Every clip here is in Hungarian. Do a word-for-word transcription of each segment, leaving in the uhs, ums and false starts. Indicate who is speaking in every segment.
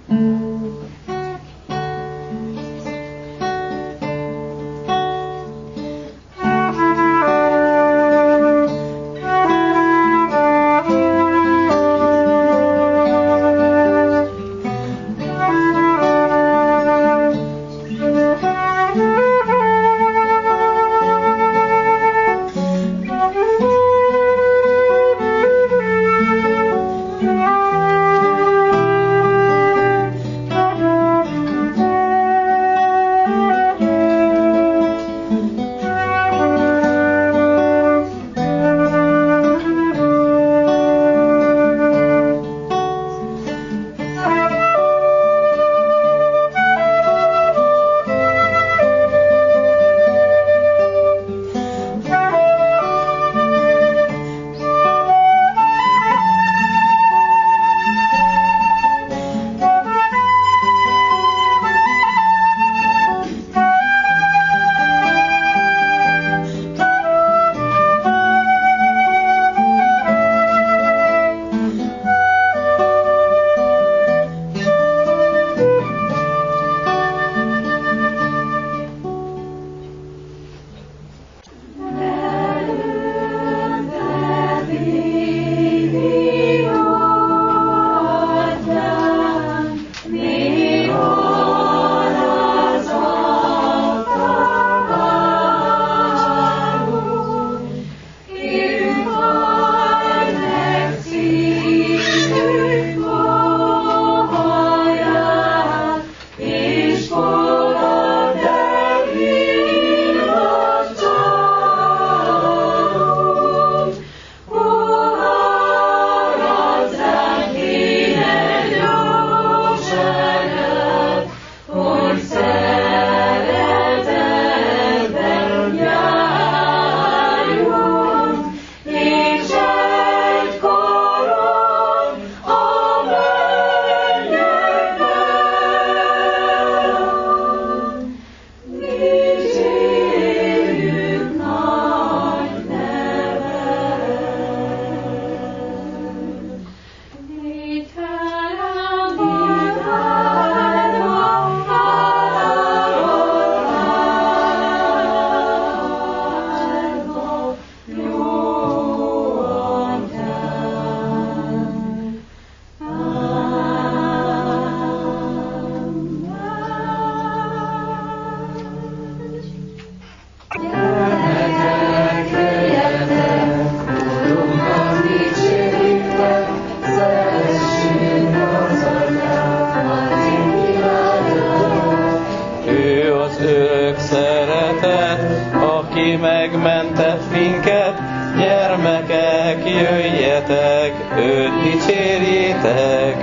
Speaker 1: megmentett minket, gyermekek, jöjjetek, őt dicsérjétek.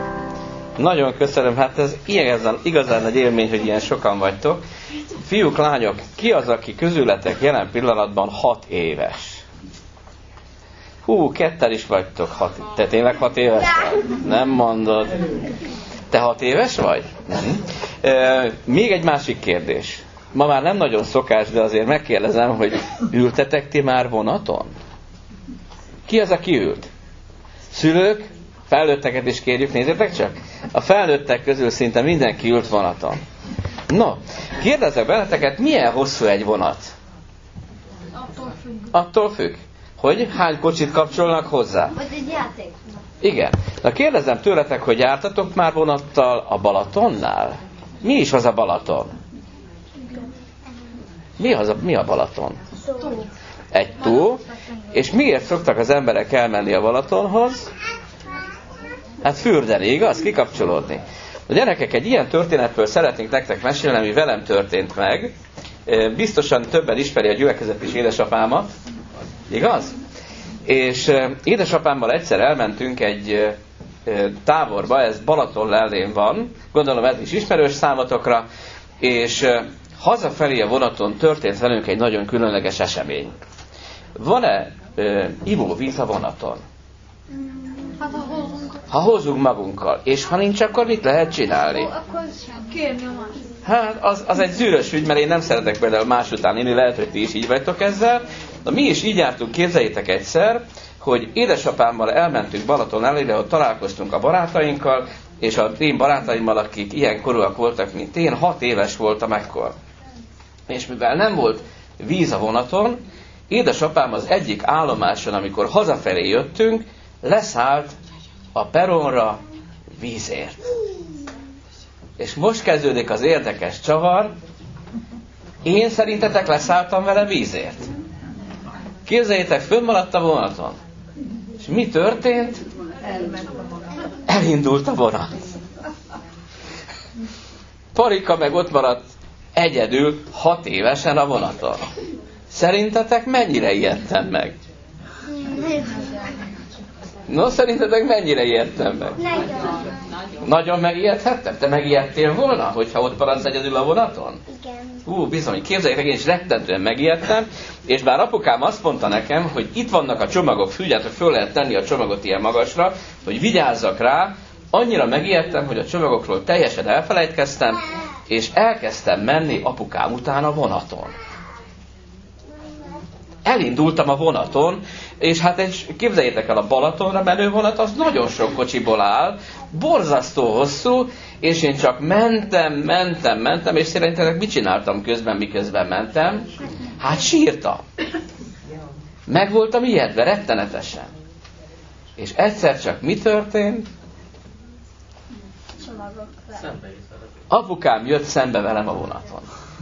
Speaker 1: Nagyon köszönöm, hát ez igazán, igazán nagy élmény, hogy ilyen sokan vagytok. Fiúk, lányok, ki az, aki közületek jelen pillanatban hat éves? Hú, ketten is vagytok. Hat... Te tényleg hat éves vagy? Nem mondod. Te hat éves vagy? Nem. E, még egy másik kérdés. Ma már nem nagyon szokás, de azért megkérdezem, hogy ültetek ti már vonaton? Ki az, aki ült? Szülők? Felnőtteket is kérjük, nézzétek csak. A felnőttek közül szinte mindenki ült vonaton. No, kérdezek benneteket, milyen hosszú egy vonat?
Speaker 2: Attól függ.
Speaker 1: Attól függ. Hogy hány kocsit kapcsolnak hozzá?
Speaker 2: Vagy egy játék.
Speaker 1: Igen. Na kérdezem tőletek, hogy jártatok már vonattal a Balatonnál? Mi is az a Balaton? Mi, az a, mi a Balaton?
Speaker 2: Tó.
Speaker 1: Egy tó. És miért szoktak az emberek elmenni a Balatonhoz? Hát fürdeni, igaz? Kikapcsolódni. A gyerekek, egy ilyen történetről szeretnénk nektek mesélni, ami velem történt meg. Biztosan többen ismeri a gyülekezet is édesapámat. Igaz? És édesapámmal egyszer elmentünk egy táborba, ez Balaton lellén van, gondolom ez is ismerős számotokra, és hazafelé a vonaton történt velünk egy nagyon különleges esemény. Van-e uh, ivóvíz a vonaton?
Speaker 2: Hát ha hozunk.
Speaker 1: Ha hozunk magunkkal, és ha nincs, akkor mit lehet csinálni?
Speaker 2: Akkor kérni a másik.
Speaker 1: Hát az, az egy zűrös ügy, mert én nem szeretek például más után inni, lehet, hogy ti is így vagytok ezzel. De mi is így jártunk, képzeljétek egyszer, hogy édesapámmal elmentünk Balaton elére, ott találkoztunk a barátainkkal, és az én barátaimmal, akik ilyen korúak voltak, mint én, hat éves voltam ekkor. És mivel nem volt víz a vonaton, édesapám az egyik állomáson, amikor hazafelé jöttünk, leszállt a peronra vízért. És most kezdődik az érdekes csavar. Én szerintetek leszálltam vele vízért? Képzeljétek, fönnmaradt a vonaton. És mi történt? Elindult a vonat. Parika meg ott maradt egyedül hat évesen a vonaton. Szerintetek mennyire ijedtem meg? No, szerintetek mennyire ijedtem meg?
Speaker 2: Nagyon.
Speaker 1: Nagyon megijedhettem? Te megijedtél volna, hogyha ott maradsz egyedül a vonaton?
Speaker 2: Igen.
Speaker 1: Hú, bizony, képzeljétek, én is rettentően megijedtem, és bár apukám azt mondta nekem, hogy itt vannak a csomagok, figyeljetek, föl lehet tenni a csomagot ilyen magasra, hogy vigyázzak rá, annyira megijedtem, hogy a csomagokról teljesen elfelejtkeztem, és elkezdtem menni apukám után a vonaton. Elindultam a vonaton, és hát és képzeljétek el, a Balatonra menő vonat az nagyon sok kocsiból áll, borzasztó hosszú, és én csak mentem, mentem, mentem, és szerintetek mit csináltam közben, miközben mentem? Hát sírtam. Meg voltam ijedve, rettenetesen. És egyszer csak mi történt? Apukám jött szembe velem a vonaton.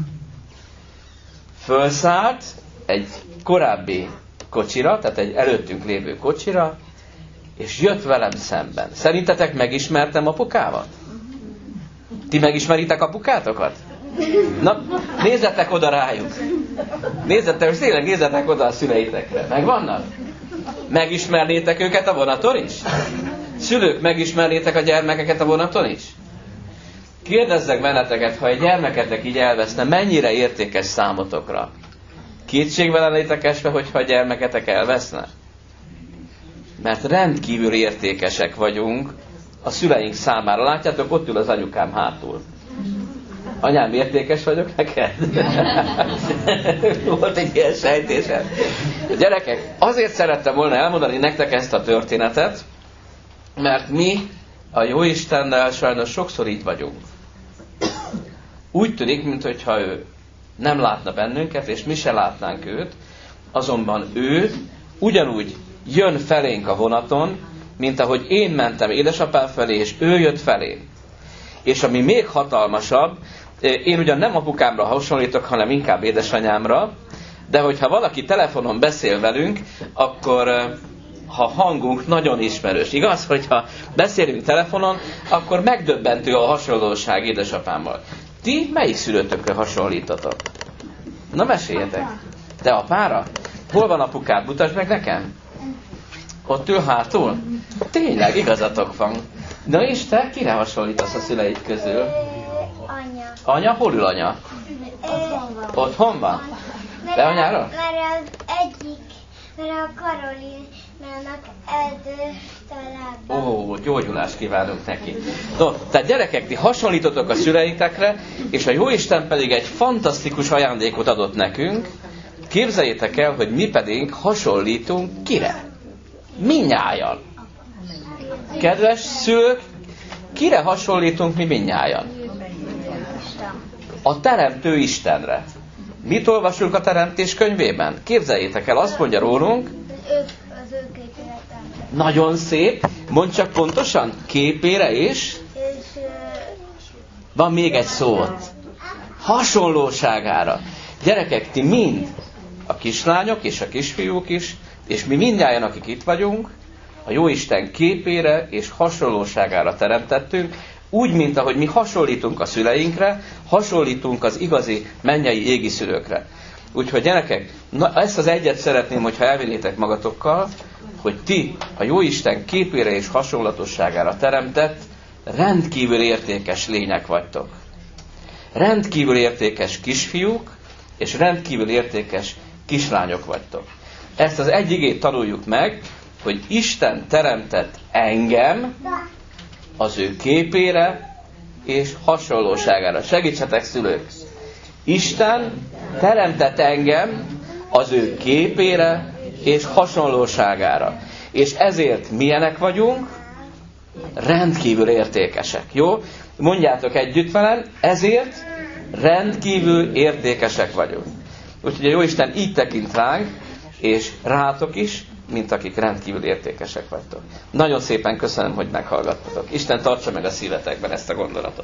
Speaker 1: Fölszállt egy korábbi kocsira, tehát egy előttünk lévő kocsira, és jött velem szemben. Szerintetek megismertem apukámat? Ti megismeritek apukátokat? Na, nézzetek oda rájuk. Nézzetek, és tényleg nézzetek oda a szüleitekre. Megvannak? Megismernétek őket a vonaton is? Szülők, megismernétek a gyermekeket a vonaton is? Kérdezzek benneteket, ha egy gyermeketek így elveszne, mennyire értékes számotokra? Kétségbe lennétek esve, hogyha a gyermeketek elveszne? Mert rendkívül értékesek vagyunk a szüleink számára. Látjátok, ott ül az anyukám hátul. Anyám, értékes vagyok neked? Volt egy ilyen sejtésem. Gyerekek, azért szerettem volna elmondani nektek ezt a történetet, mert mi a Jóistennel sajnos sokszor így vagyunk. Úgy tűnik, mintha ő nem látna bennünket, és mi se látnánk őt, azonban ő ugyanúgy jön felénk a vonaton, mint ahogy én mentem édesapám felé, és ő jött felé. És ami még hatalmasabb, én ugyan nem apukámra hasonlítok, hanem inkább édesanyámra, de hogyha valaki telefonon beszél velünk, akkor ha hangunk nagyon ismerős. Igaz, hogyha beszélünk telefonon, akkor megdöbbentő a hasonlóság édesapámmal. Ti melyik szülőtökre hasonlítotok? Na, meséljetek. Te apára? Hol van apukád? Mutasd meg nekem. Ott ül hátul? Tényleg, igazatok van. Na és te kire hasonlítasz a szüleid közül?
Speaker 2: Anya.
Speaker 1: Anya? Hol ül anya?
Speaker 2: Otthon van.
Speaker 1: Otthon van? Te anyára?
Speaker 2: Mert az egyik, mert a Karolinának erdő találban.
Speaker 1: Ó, gyógyulást kívánunk neki. No, tehát gyerekek, ti hasonlítotok a szüleitekre, és a Jóisten pedig egy fantasztikus ajándékot adott nekünk. Képzeljétek el, hogy mi pedig hasonlítunk kire? Mindnyájan. Kedves szülők, kire hasonlítunk mi mindnyájan? A Teremtő Istenre. Mit olvasunk a Teremtés könyvében? Képzeljétek el, azt mondja rólunk.
Speaker 2: Az ő képére teremtett.
Speaker 1: Nagyon szép. Mondd csak pontosan. Képére és?
Speaker 2: És
Speaker 1: Van még egy szó ott. Hasonlóságára. Gyerekek, ti mind, a kislányok és a kisfiúk is, és mi mindnyájan, akik itt vagyunk, a Jóisten képére és hasonlóságára teremtettünk, úgy, mint ahogy mi hasonlítunk a szüleinkre, hasonlítunk az igazi mennyei égi szülőkre. Úgyhogy gyerekek, na, ezt az egyet szeretném, hogyha elvinnétek magatokkal, hogy ti a Jóisten képére és hasonlatosságára teremtett, rendkívül értékes lények vagytok. Rendkívül értékes kisfiúk, és rendkívül értékes kislányok vagytok. Ezt az egy igét tanuljuk meg, hogy Isten teremtett engem az ő képére és hasonlóságára. Segítsetek, szülők! Isten teremtett engem az ő képére és hasonlóságára. És ezért milyenek vagyunk? rendkívül értékesek. Jó? Mondjátok együtt velem, ezért rendkívül értékesek vagyunk. Úgyhogy a Jóisten így tekint ránk, és rátok is, mint akik rendkívül értékesek vagytok. Nagyon szépen köszönöm, hogy meghallgattatok. Isten tartsa meg a szívetekben ezt a gondolatot.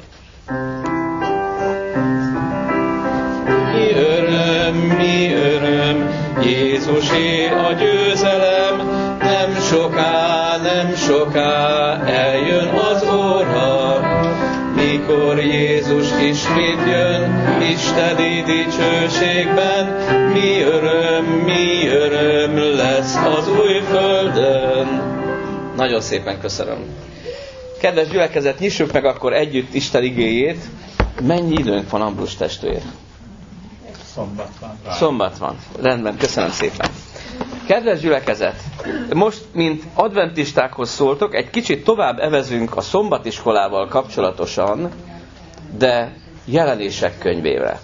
Speaker 1: Mi öröm, mi öröm, Jézusé a győzelem, nem soká, nem soká eljön az óra, mikor Jézus ismét jön, isteni dicsőségben, mi öröm, mi öröm lesz az új földön. Nagyon szépen köszönöm. Kedves gyülekezet, nyissuk meg akkor együtt Isten igéjét. Mennyi időnk van, Ambrus testvér?
Speaker 3: Szombat van.
Speaker 1: Szombat van. Rendben, köszönöm szépen. Kedves gyülekezet, most, mint adventistákhoz szóltok, egy kicsit tovább evezünk a szombatiskolával kapcsolatosan, de Jelenések könyvével.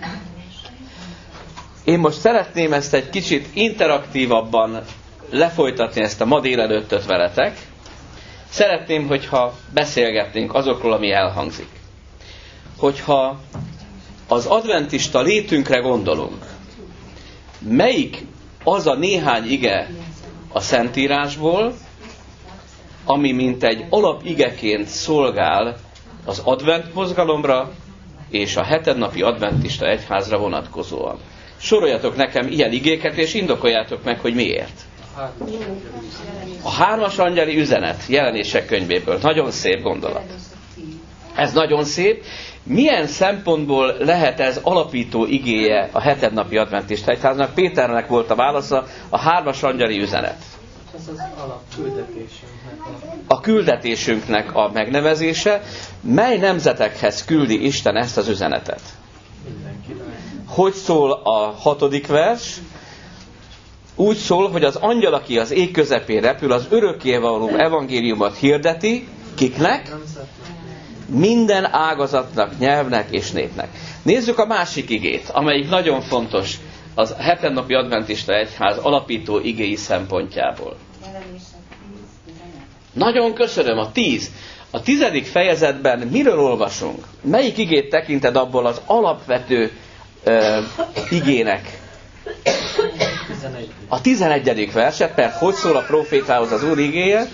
Speaker 1: Én most szeretném ezt egy kicsit interaktívabban lefolytatni, ezt a ma délelőttöt veletek. Szeretném, hogyha beszélgetnénk azokról, ami elhangzik. Hogyha az adventista létünkre gondolunk, melyik az a néhány ige a Szentírásból, ami mint egy alapigeként szolgál az advent mozgalomra és a hetednapi adventista egyházra vonatkozóan. Soroljatok nekem ilyen igéket, és indokoljátok meg, hogy miért. A hármas angyali üzenet Jelenések könyvéből. Nagyon szép gondolat. Ez nagyon szép. Milyen szempontból lehet ez alapító igéje a hetednapi adventista egyháznak? Péternek volt a válasza, a hármas angyali üzenet.
Speaker 4: Ez az alapküldetésünknek
Speaker 1: a... a küldetésünknek a megnevezése. Mely nemzetekhez küldi Isten ezt az üzenetet? Hogy szól a hatodik vers? Úgy szól, hogy az angyal, aki az ég közepén repül, az örökkévaló evangéliumot hirdeti. Kiknek? Minden ágazatnak, nyelvnek és népnek. Nézzük a másik igét, amelyik nagyon fontos az hetednapi adventista egyház alapító igéi szempontjából. Nagyon köszönöm, a tíz. A tizedik fejezetben miről olvasunk? Melyik igét tekinted abból az alapvető uh, igének? A tizenegyedik verset, mert hogy szól a profétához az Úr igéje?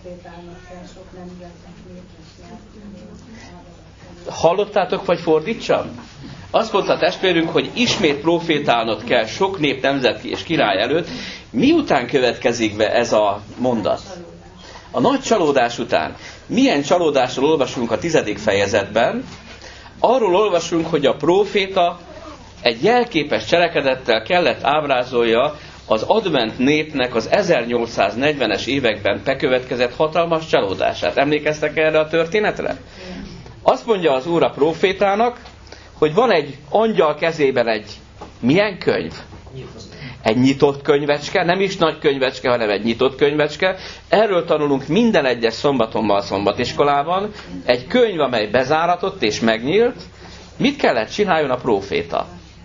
Speaker 1: Hallottátok, vagy fordítsam? Azt mondta a testvérünk, hogy ismét profétálnod kell sok nép, nemzet és király előtt. Miután következik be ez a mondat? A nagy csalódás után. Milyen csalódásról olvasunk a tizedik fejezetben? Arról olvasunk, hogy a próféta egy jelképes cselekedettel kellett ábrázolja az advent népnek az ezernyolcszáznegyvenes években bekövetkezett hatalmas csalódását. Emlékeztek erre a történetre? Azt mondja az Úr a prófétának, hogy van egy angyal kezében egy milyen könyv? Egy nyitott könyvecske, nem is nagy könyvecske, hanem egy nyitott könyvecske. Erről tanulunk minden egyes szombaton a szombatiskolában. Egy könyv, amely bezáratott és megnyílt. Mit kellett csináljon a próféta?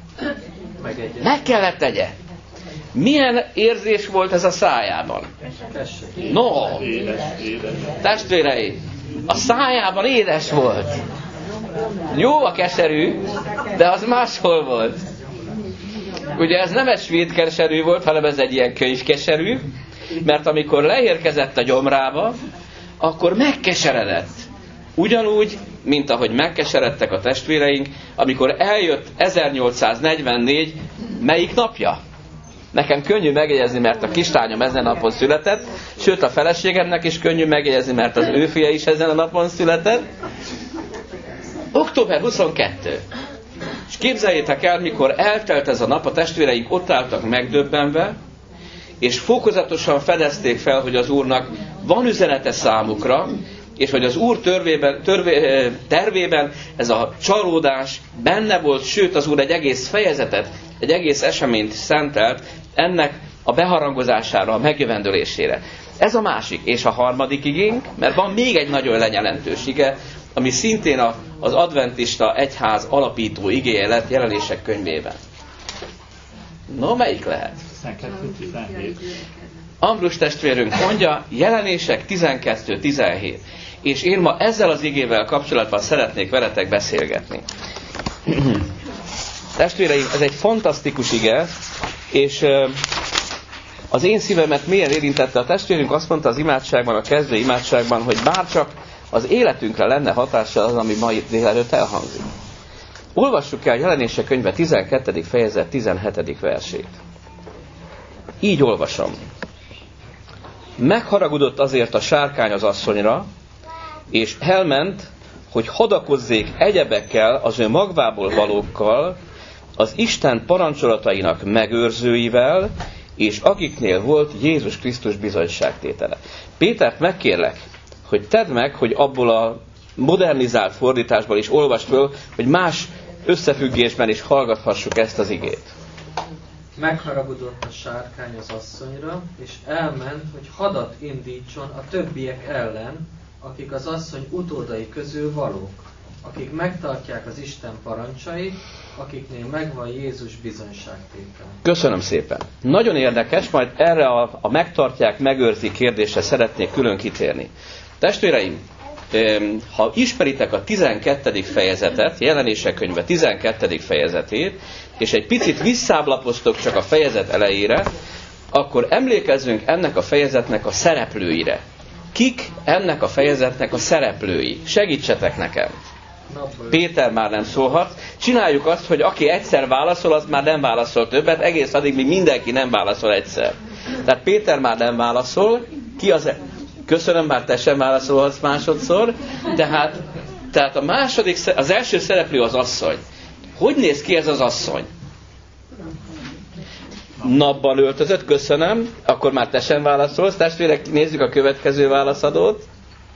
Speaker 1: Meg kellett tegye. Milyen érzés volt ez a szájában? No, testvéreim, a szájában édes volt. Jó a keserű, de az máshol volt. Ugye ez nem egy svéd keserű volt, hanem ez egy ilyen könyvkeserű, mert amikor leérkezett a gyomrába, akkor megkeseredett. Ugyanúgy, mint ahogy megkeseredtek a testvéreink, amikor eljött ezernyolcszáznegyvennégy, melyik napja? Nekem könnyű megjegyezni, mert a kislányom ezen a napon született, sőt a feleségemnek is könnyű megjegyezni, mert az ő fia is ezen a napon született. október huszonkettő. És képzeljétek el, mikor eltelt ez a nap, a testvéreink ott álltak megdöbbenve, és fokozatosan fedezték fel, hogy az Úrnak van üzenete számukra, és hogy az Úr törvében, törvé, tervében ez a csalódás benne volt, sőt az Úr egy egész fejezetet, egy egész eseményt szentelt ennek a beharangozására, a megjövendölésére. Ez a másik. És a harmadik igénk, mert van még egy nagyon lenyelentős ige, ami szintén a, az adventista egyház alapító igéje lett Jelenések könyvében. No, melyik lehet?
Speaker 3: tizenkettő tizenhét.
Speaker 1: Ambrus testvérünk mondja, Jelenések tizenkettő tizenhét. És én ma ezzel az igével kapcsolatban szeretnék veletek beszélgetni. Testvéreim, ez egy fantasztikus ige, és az én szívemet mélyen érintette. A testvérünk azt mondta az imádságban, a kezdő imádságban, hogy bárcsak az életünkre lenne hatással az, ami ma itt délelőtt elhangzik. Olvassuk el Jelenések könyve tizenkettedik fejezet tizenhetedik versét. Így olvasom. Megharagudott azért a sárkány az asszonyra, és elment, hogy hadakozzék egyebekkel, az ő magvából valókkal, az Isten parancsolatainak megőrzőivel, és akiknél volt Jézus Krisztus bizonyságtétele. Pétert megkérlek, hogy tedd meg, hogy abból a modernizált fordításból is olvasd föl, hogy más összefüggésben is hallgathassuk ezt az igét.
Speaker 4: Megharagudott a sárkány az asszonyra, és elment, hogy hadat indítson a többiek ellen, akik az asszony utódai közül valók, akik megtartják az Isten parancsait, akiknél megvan Jézus bizonyságtétel.
Speaker 1: Köszönöm szépen. Nagyon érdekes, majd erre a, a megtartják, megőrzi kérdésre szeretnék külön kitérni. Testvéreim, ha ismeritek a tizenkettedik fejezetet, Jelenések könyve tizenkettedik fejezetét, és egy picit visszáblapoztok csak a fejezet elejére, akkor emlékezzünk ennek a fejezetnek a szereplőire. Kik ennek a fejezetnek a szereplői? Segítsetek nekem! Péter már nem szólhat. Csináljuk azt, hogy aki egyszer válaszol, az már nem válaszol többet, egész addig, míg mindenki nem válaszol egyszer. Tehát Péter már nem válaszol. Ki az... Köszönöm, bár te sem válaszolhatsz másodszor. Tehát, tehát a második, az első szereplő az asszony. Hogy néz ki ez az asszony? Napban öltözött, köszönöm. Akkor már te sem válaszolsz. Testvérek, nézzük a következő válaszadót.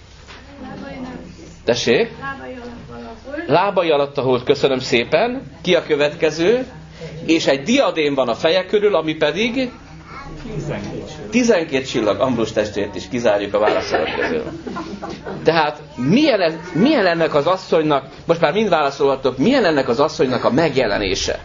Speaker 1: Tessék? Lábai alatt a hold, köszönöm szépen. Ki a következő? És egy diadém van a feje körül, ami pedig tizenkét csillag. Ambrus testvért is kizárjuk a válaszolók közül. Tehát milyen, milyen ennek az asszonynak, most már mind válaszolhatok, milyen ennek az asszonynak a megjelenése?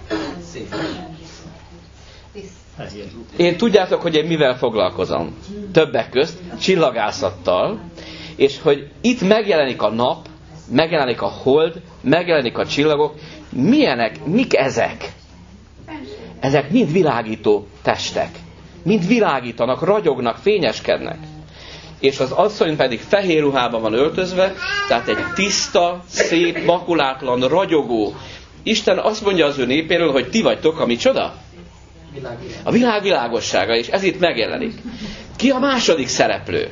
Speaker 1: Én tudjátok, hogy én mivel foglalkozom? Többek közt csillagászattal, és hogy itt megjelenik a nap, megjelenik a hold, megjelenik a csillagok. Milyenek, mik ezek? Ezek mind világító testek. Mind világítanak, ragyognak, fényeskednek. És az asszony pedig fehér ruhában van öltözve, tehát egy tiszta, szép, makulátlan, ragyogó. Isten azt mondja az ő népéről, hogy ti vagytok a micsoda? A világ világossága, és ez itt megjelenik. Ki a második szereplő?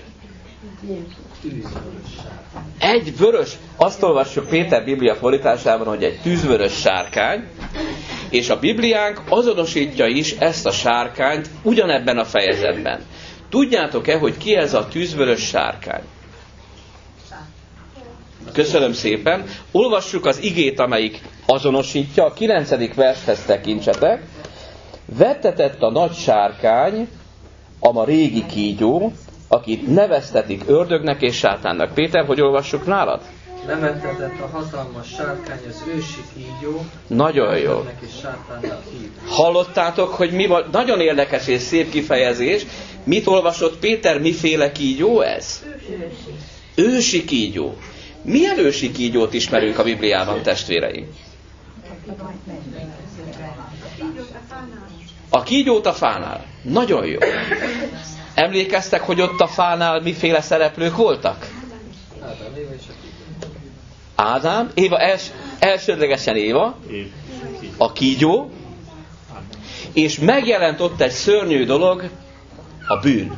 Speaker 1: Egy vörös, azt olvassuk Péter Biblia fordításában, hogy egy tűzvörös sárkány, és a Bibliánk azonosítja is ezt a sárkányt ugyanebben a fejezetben. Tudjátok-e, hogy ki ez a tűzvörös sárkány? Köszönöm szépen. Olvassuk az igét, amelyik azonosítja. A kilencedik vershez tekintsetek. Vettetett a nagy sárkány, ama régi kígyó, akit neveztetik ördögnek és sátánnak. Péter, hogy olvassuk nálad?
Speaker 4: Nevettetett a hatalmas sárkány, az ősi kígyó,
Speaker 1: nagyon jó.
Speaker 4: És sátánnak hív.
Speaker 1: Hallottátok, hogy mi van? Nagyon érdekes és szép kifejezés. Mit olvasott Péter, miféle kígyó ez? Ősi. Ősi kígyó. Milyen ősi kígyót ismerünk a Bibliában, testvéreim? A kígyót a fánál. Nagyon jó. Emlékeztek, hogy ott a fánál miféle szereplők voltak? Ádám, Éva, els, elsődlegesen Éva, a kígyó, és megjelent ott egy szörnyű dolog, a bűn.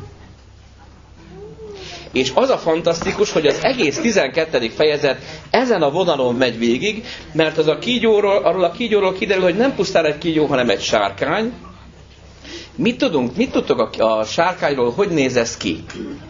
Speaker 1: És az a fantasztikus, hogy az egész tizenkettedik fejezet ezen a vonalon megy végig, mert az a kígyóról, arról a kígyóról kiderül, hogy nem pusztán egy kígyó, hanem egy sárkány. Mit tudunk, mit tudtok a, a sárkányról, hogy néz ez ki?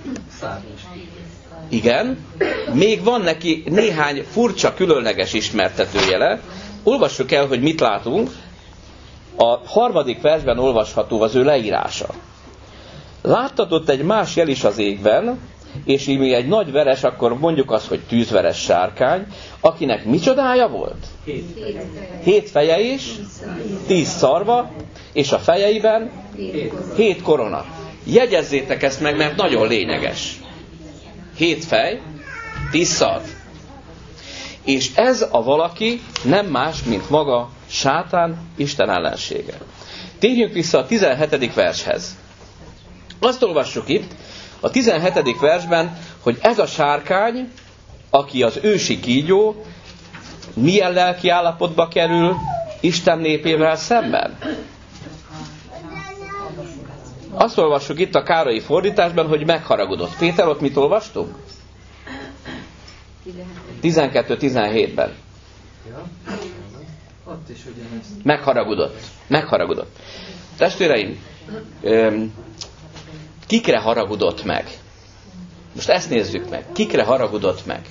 Speaker 1: Igen. Még van neki néhány furcsa, különleges ismertetőjele. Olvassuk el, hogy mit látunk. A harmadik versben olvasható az ő leírása. Láttatott egy más jel is az égben, és így még egy nagy veres, akkor mondjuk azt, hogy tűzveres sárkány, akinek micsodája volt?
Speaker 4: Hét feje.
Speaker 1: Hét feje is, tíz szarva, és a fejeiben hét korona. Jegyezzétek ezt meg, mert nagyon lényeges. Hét fej, tíz szav. És ez a valaki nem más, mint maga Sátán, Isten ellensége. Térjünk vissza a tizenhetedik vershez. Azt olvassuk itt, a tizenhetedik versben, hogy ez a sárkány, aki az ősi kígyó, milyen lelki állapotba kerül Isten népével szemben? Azt olvassuk itt a Károlyi fordításban, hogy megharagudott. Péter, ott mit olvastunk? tizenkettő tizenhétben. Megharagudott. Megharagudott. Testvéreim, kikre haragudott meg? Most ezt nézzük meg. Kikre haragudott meg?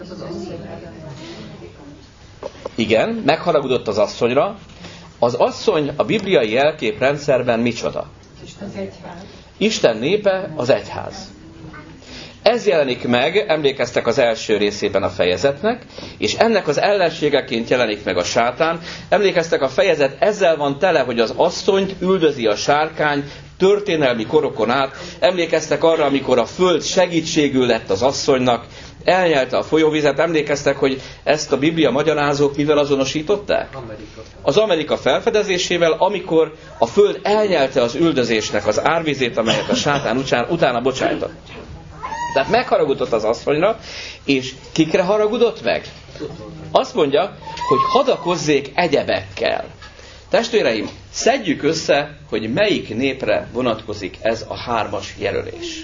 Speaker 1: Igen, megharagudott az asszonyra. Az asszony a bibliai jelképrendszerben micsoda? Isten népe, az egyház. Ez jelenik meg, emlékeztek az első részében a fejezetnek, és ennek az ellenségeként jelenik meg a sátán. Emlékeztek, a fejezet ezzel van tele, hogy az asszonyt üldözi a sárkány történelmi korokon át. Emlékeztek arra, amikor a föld segítségül lett az asszonynak, elnyelte a folyóvizet. Emlékeztek, hogy ezt a Biblia magyarázók mivel azonosították? Amerika. Az Amerika felfedezésével, amikor a föld elnyelte az üldözésnek az árvizét, amelyet a sátán után, utána bocsájtott. Tehát megharagudott az asszonyra, és kikre haragudott meg? Azt mondja, hogy hadakozzék egyebekkel. Testvéreim, szedjük össze, hogy melyik népre vonatkozik ez a hármas jelölés.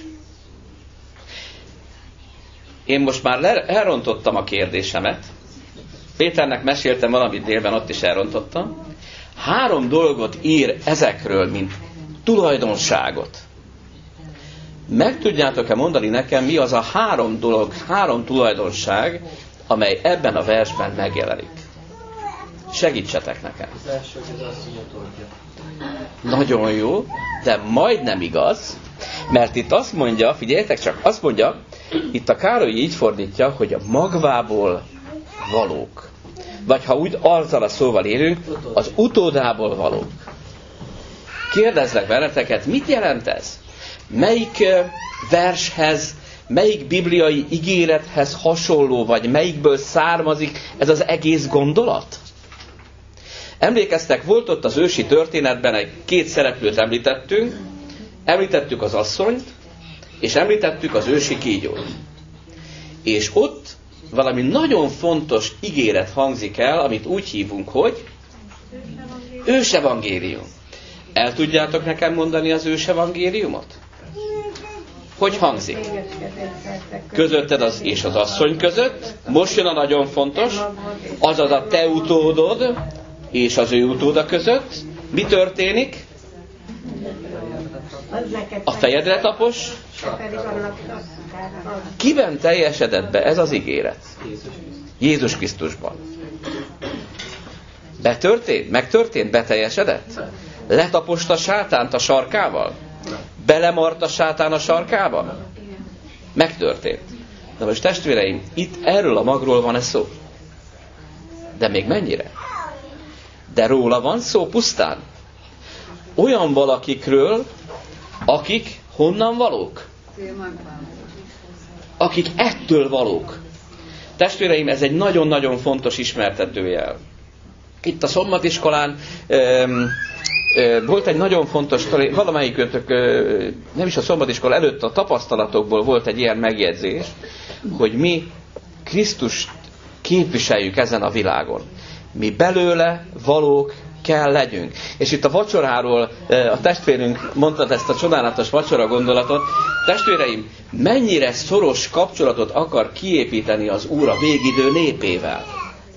Speaker 1: Én most már elrontottam a kérdésemet. Péternek meséltem valamit délben, ott is elrontottam. Három dolgot ír ezekről, mint tulajdonságot. Meg tudjátok-e mondani nekem, mi az a három dolog, három tulajdonság, amely ebben a versben megjelenik? Segítsetek nekem.
Speaker 4: Az első, hogy az asszony utódja.
Speaker 1: Nagyon jó, de majdnem igaz, mert itt azt mondja, figyeljetek csak, azt mondja, itt a Károly így fordítja, hogy a magvából valók. Vagy ha úgy azzal a szóval élünk, az utódából valók. Kérdezlek benneteket, mit jelent ez? Melyik vershez, melyik bibliai ígérethez hasonló, vagy melyikből származik ez az egész gondolat? Emlékeztek, volt ott az ősi történetben egy két szereplőt említettünk, említettük az asszonyt, és említettük az ősi kígyót. És ott valami nagyon fontos ígéret hangzik el, amit úgy hívunk, hogy ősevangélium. El tudjátok nekem mondani az ősevangéliumot? Hogy hangzik? Közötted az és az asszony között. Most jön a nagyon fontos. Azaz a te utódod és az ő utóda között. Mi történik? A fejedre tapos. Kiben teljesedett be ez az ígéret? Jézus Krisztusban. Betörtént? Megtörtént? Beteljesedett? Letaposta a sátánt a sarkával? Belemart a sátán a sarkába? Megtörtént. Na most testvéreim, itt erről a magról van-e szó? De még mennyire? De róla van szó pusztán? Olyan valakikről, akik honnan valók? Akik ettől valók. Testvéreim, ez egy nagyon-nagyon fontos ismertetőjel. Itt a szombatiskolán öm, volt egy nagyon fontos, valamelyikőtök, nem is a szombatiskola előtt, a tapasztalatokból volt egy ilyen megjegyzés, hogy mi Krisztust képviseljük ezen a világon. Mi belőle valók kell legyünk. És itt a vacsoráról a testvérünk mondta ezt a csodálatos vacsora gondolatot. Testvéreim, mennyire szoros kapcsolatot akar kiépíteni az Úr a végidő népével.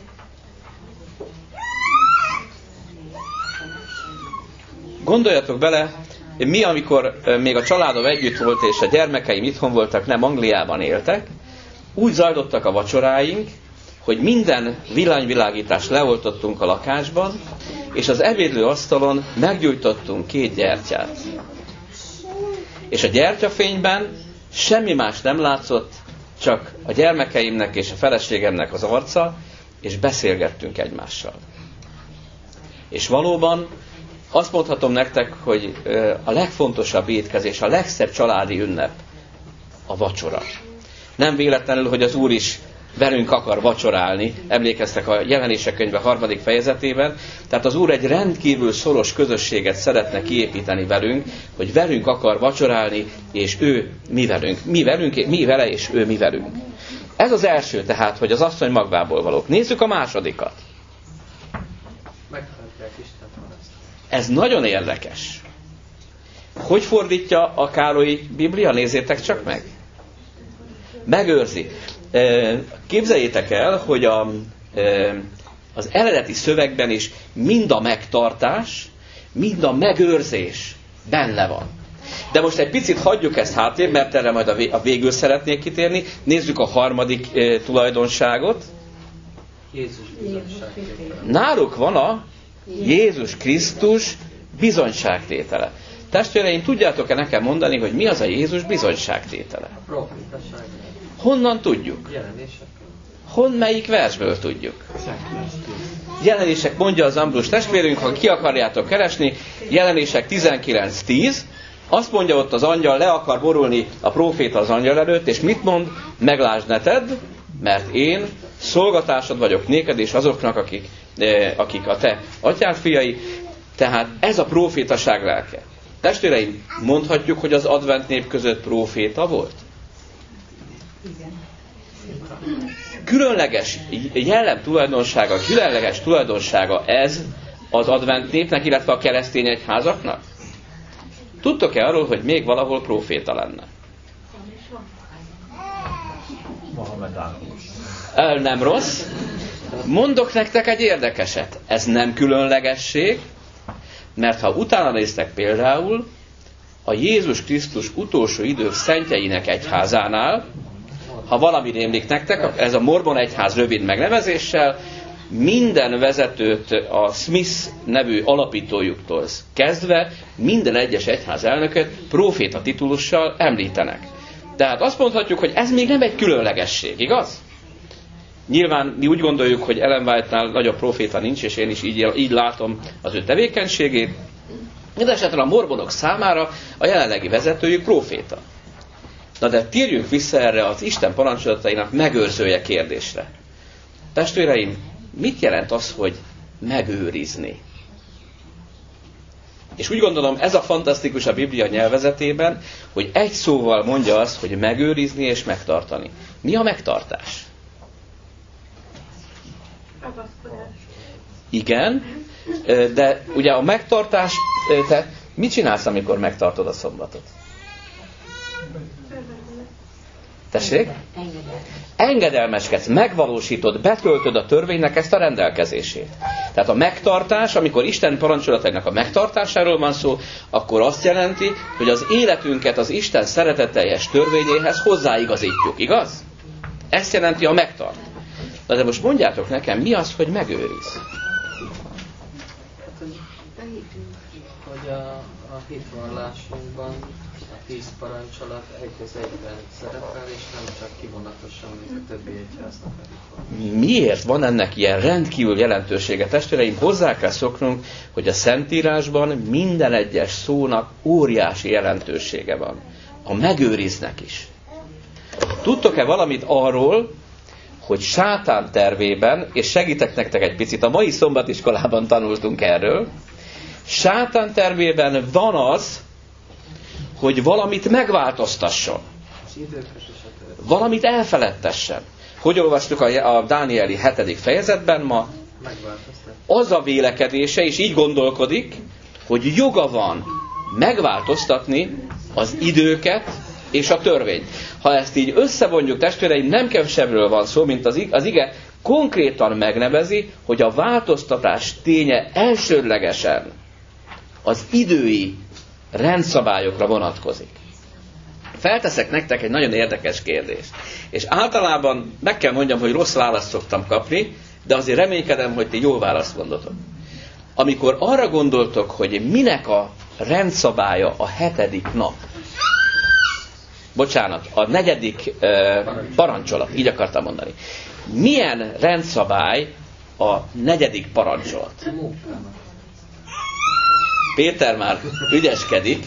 Speaker 1: Gondoljatok bele, mi, amikor még a családom együtt volt, és a gyermekeim itthon voltak, nem Angliában éltek, úgy zajlottak a vacsoráink, hogy minden villanyvilágítást leoltottunk a lakásban, és az ebédlőasztalon meggyújtottunk két gyertyát. És a gyertyafényben semmi más nem látszott, csak a gyermekeimnek és a feleségemnek az arca, és beszélgettünk egymással. És valóban azt mondhatom nektek, hogy a legfontosabb étkezés, a legszebb családi ünnep a vacsora. Nem véletlenül, hogy az Úr is velünk akar vacsorálni, emlékeztek a Jelenések könyve harmadik fejezetében, tehát az Úr egy rendkívül szoros közösséget szeretne kiépíteni velünk, hogy velünk akar vacsorálni, és ő mi velünk. Mi velünk, mi vele, és ő mi velünk. Ez az első tehát, hogy az asszony magvából valók. Nézzük a másodikat.
Speaker 4: Megtartják Isten parasztot.
Speaker 1: Ez nagyon érdekes. Hogy fordítja a Károlyi Biblia? Nézzétek csak meg. Megőrzi. Képzeljétek el, hogy a, az eredeti szövegben is mind a megtartás, mind a megőrzés benne van. De most egy picit hagyjuk ezt hátrébb, mert erre majd a végül szeretnék kitérni. Nézzük a harmadik tulajdonságot.
Speaker 4: Jézus bizonyságtétele.
Speaker 1: Náluk van a Jézus Krisztus bizonyságtétele. Testvéreim, tudjátok-e nekem mondani, hogy mi az a Jézus bizonyságtétele?
Speaker 4: A profétaság.
Speaker 1: Honnan tudjuk?
Speaker 4: Jelenések.
Speaker 1: Hon, melyik versből tudjuk? Jelenések, mondja az Ambrus testvérünk, ha ki akarjátok keresni, Jelenések tizenkilenc tíz, azt mondja ott az angyal, le akar borulni a próféta az angyal előtt, és mit mond? Meglásd ne tedd, mert én szolgatársad vagyok néked, és azoknak, akik, eh, akik a te atyád fiai. Tehát ez a prófétaság lelke. Testvéreim, mondhatjuk, hogy az advent nép között próféta volt? Különleges jellem tulajdonsága, különleges tulajdonsága ez az advent népnek, illetve a keresztény egyházaknak? Tudtok-e arról, hogy még valahol próféta lenne? El nem rossz. Mondok nektek egy érdekeset. Ez nem különlegesség, mert ha utána néztek például a Jézus Krisztus utolsó idők szentjeinek egyházánál, ha valami rémlik nektek, ez a Mormon egyház rövid megnevezéssel, minden vezetőt a Smith nevű alapítójuktól kezdve, minden egyes egyház elnököt próféta titulussal említenek. Tehát azt mondhatjuk, hogy ez még nem egy különlegesség, igaz? Nyilván mi úgy gondoljuk, hogy Ellen White-nál nagyobb próféta nincs, és én is így, így látom az ő tevékenységét. Mindenesetre a mormonok számára a jelenlegi vezetőjük próféta. Na de térjünk vissza erre az Isten parancsolatainak megőrzője kérdésre. Testvéreim, mit jelent az, hogy megőrizni? És úgy gondolom, ez a fantasztikus a Biblia nyelvezetében, hogy egy szóval mondja azt, hogy megőrizni és megtartani. Mi a megtartás? Igen, de ugye a megtartás, te mit csinálsz, amikor megtartod a szombatot? Tessék? Engedelmeskedsz, megvalósítod, betöltöd a törvénynek ezt a rendelkezését. Tehát a megtartás, amikor Isten parancsolatainak a megtartásáról van szó, akkor azt jelenti, hogy az életünket az Isten szeretetteljes törvényéhez hozzáigazítjuk, igaz? Ezt jelenti a megtart. Na de most mondjátok nekem, mi az, hogy megőriz?
Speaker 4: Hogy a, a hitvallásunkban a tíz parancsolat egy az egyben szerepel, és nem csak kivonatosan, mint a többi egyháznak a hitvallása.
Speaker 1: Miért van ennek ilyen rendkívül jelentősége? Testvéreim, hozzá kell szoknunk, hogy a Szentírásban minden egyes szónak óriási jelentősége van. A megőriznek is. Tudtok-e valamit arról, hogy sátán tervében, és segítek nektek egy picit, a mai szombatiskolában tanultunk erről, sátán tervében van az, hogy valamit megváltoztasson. Valamit elfeledtessen. Hogy olvastuk a Dánieli hetedik fejezetben ma? Az a vélekedése, és így gondolkodik, hogy joga van megváltoztatni az időket és a törvényt. Ha ezt így összevonjuk, testvéreim, nem kevesebbről van szó, mint az, az ige konkrétan megnevezi, hogy a változtatás ténye elsődlegesen az idői rendszabályokra vonatkozik. Felteszek nektek egy nagyon érdekes kérdést. És általában meg kell mondjam, hogy rossz választ szoktam kapni, de azért reménykedem, hogy ti jó választ mondotok. Amikor arra gondoltok, hogy minek a rendszabálya a hetedik nap, bocsánat, a negyedik uh, parancsolat, így akartam mondani. Milyen rendszabály a negyedik parancsolat? Péter már ügyeskedik.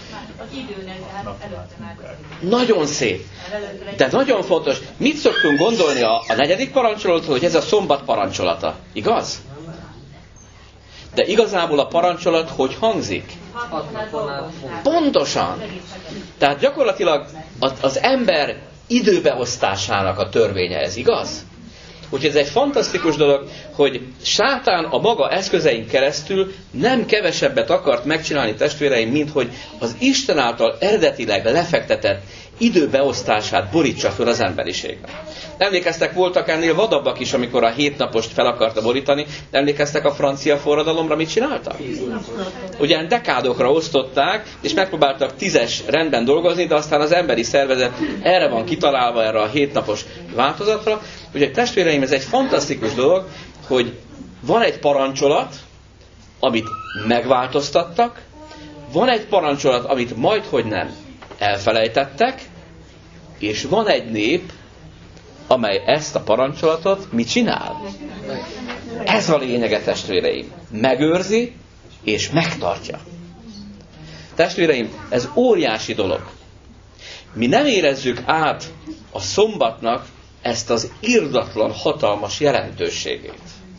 Speaker 1: Nagyon szép. De nagyon fontos. Mit szoktunk gondolni a, a negyedik parancsolatról, hogy ez a szombat parancsolata. Igaz? De igazából a parancsolat hogy hangzik? Pontosan. Tehát gyakorlatilag az, az ember időbeosztásának a törvénye ez, igaz? Úgyhogy ez egy fantasztikus dolog, hogy sátán a maga eszközein keresztül nem kevesebbet akart megcsinálni, testvéreim, mint hogy az Isten által eredetileg lefektetett időbeosztását borítsa föl az emberiségnek. Emlékeztek, voltak ennél vadabbak is, amikor a hétnapost fel akarta borítani. Emlékeztek a francia forradalomra, mit csináltak? Ugye dekádokra osztották, és megpróbáltak tízes rendben dolgozni, de aztán az emberi szervezet erre van kitalálva, erre a hétnapos változatra. Ugye testvéreim, ez egy fantasztikus dolog, hogy van egy parancsolat, amit megváltoztattak, van egy parancsolat, amit majdhogy nem elfelejtettek, és van egy nép, amely ezt a parancsolatot mit csinál? Ez a lényege, testvéreim. Megőrzi és megtartja. Testvéreim, ez óriási dolog. Mi nem érezzük át a szombatnak ezt az irdatlan, hatalmas jelentőségét.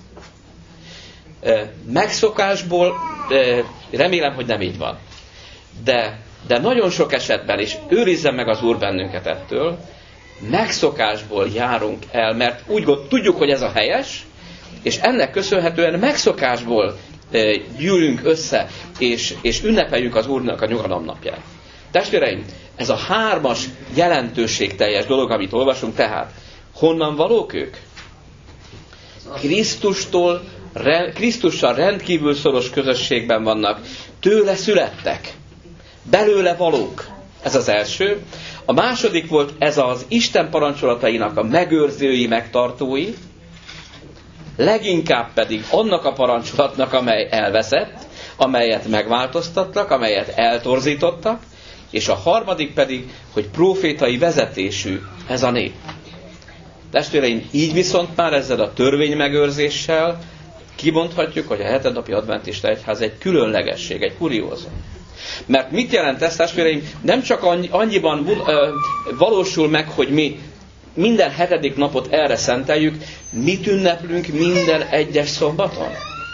Speaker 1: Megszokásból, remélem, hogy nem így van. De, de nagyon sok esetben, és őrizzen meg az Úr bennünket ettől, megszokásból járunk el, mert úgy gond, tudjuk, hogy ez a helyes, és ennek köszönhetően megszokásból e, gyűlünk össze, és, és ünnepeljük az Úrnak a nyugalom napját. Testvéreim, ez a hármas jelentőségteljes dolog, amit olvasunk, tehát honnan valók ők? Krisztustól, re, Krisztussal rendkívül szoros közösségben vannak, tőle születtek, belőle valók. Ez az első. A második volt ez az Isten parancsolatainak a megőrzői, megtartói, leginkább pedig annak a parancsolatnak, amely elveszett, amelyet megváltoztattak, amelyet eltorzítottak, és a harmadik pedig, hogy prófétai vezetésű ez a nép. Testvéreim, így viszont már ezzel a törvénymegőrzéssel kimondhatjuk, hogy a hetednapi adventista egyház egy különlegesség, egy kuriózum. Mert mit jelent ez, testvéreim? Nem csak annyiban valósul meg, hogy mi minden hetedik napot erre szenteljük, mit ünneplünk minden egyes szombaton?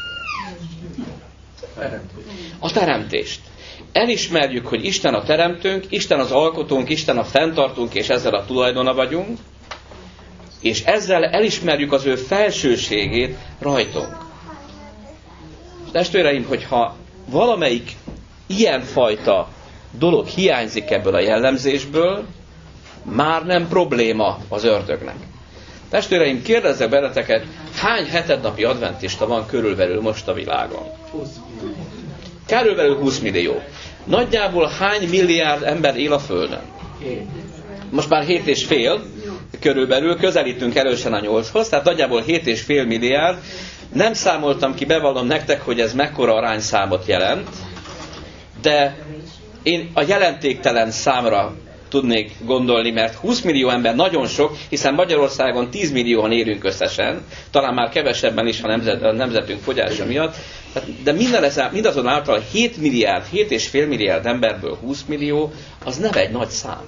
Speaker 1: A teremtést. Elismerjük, hogy Isten a teremtőnk, Isten az alkotónk, Isten a fenntartónk, és ezzel a tulajdona vagyunk, és ezzel elismerjük az ő felsőségét rajtunk. Testvéreim, hogyha valamelyik ilyenfajta dolog hiányzik ebből a jellemzésből, már nem probléma az ördögnek. Testvéreim, kérdezzek benneteket, hány hetednapi adventista van körülbelül most a világon? Körülbelül húsz millió. Nagyjából hány milliárd ember él a Földön? Most már hét és fél, körülbelül, közelítünk elősen a nyolchoz, tehát nagyjából hét és fél milliárd. Nem számoltam ki, bevallom nektek, hogy ez mekkora arányszámot jelent, de én a jelentéktelen számra tudnék gondolni, mert húsz millió ember nagyon sok, hiszen Magyarországon tíz millióan élünk összesen, talán már kevesebben is a, nemzet, a nemzetünk fogyása miatt, de mindazonáltal hét milliárd, hét és fél milliárd emberből húsz millió, az nem egy nagy szám.